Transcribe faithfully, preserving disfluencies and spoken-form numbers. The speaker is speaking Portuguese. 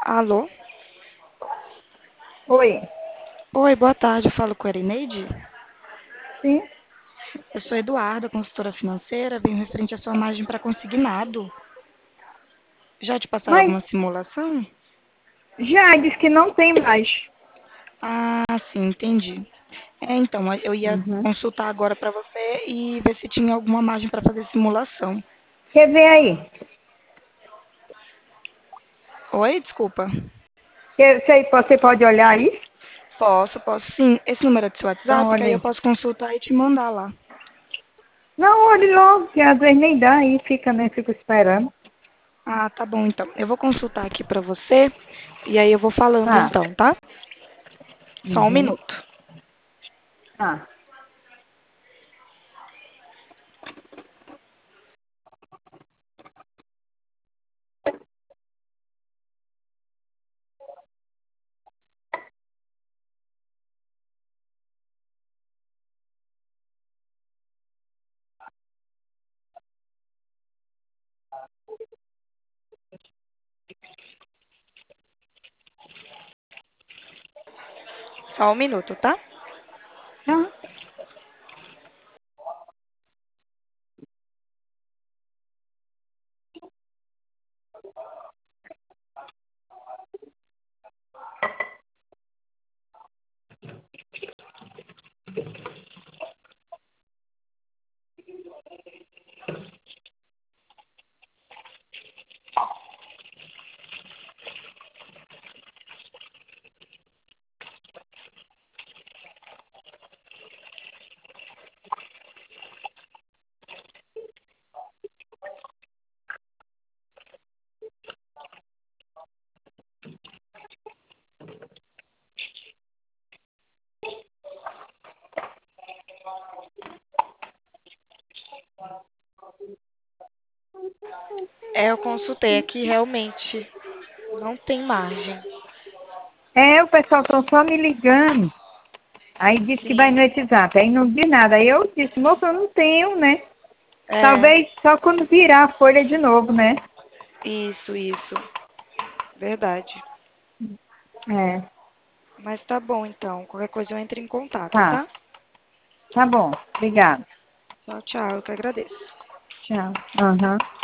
Alô? Oi, Oi, boa tarde. Eu falo com a Erineide. sim. Eu sou Eduarda, consultora financeira. Venho referente à sua margem para consignado. Já te passaram Mas alguma simulação? já disse que não tem mais. Ah, sim, entendi. É, então, eu ia Uhum. consultar agora para você e ver se tinha alguma margem para fazer simulação. Quer ver aí? Oi, desculpa. Quer, você, você pode olhar aí? Posso, posso sim. Esse número é do seu Então, WhatsApp, que olha aí eu aí. posso consultar e te mandar lá. Não, olhe logo, que às vezes nem dá aí, fica, né? Fico esperando. Ah, tá bom, então. Eu vou consultar aqui para você e aí eu vou falando Tá. então, tá? Só um Uhum. minuto. Tá. Só um minuto, tá? Tá. É, eu consultei aqui, realmente não tem margem. É, o pessoal estão só me ligando. Aí disse que vai Sim, no WhatsApp. Aí não vi nada. Aí eu disse, moça, eu não tenho, né? é, Talvez só quando virar a folha de novo, né? isso, isso, verdade. É. Mas tá bom, então. Qualquer coisa eu entro em contato, Tá. tá? Tá bom. Obrigada. Tchau, tchau. Eu que agradeço. Tchau. Aham.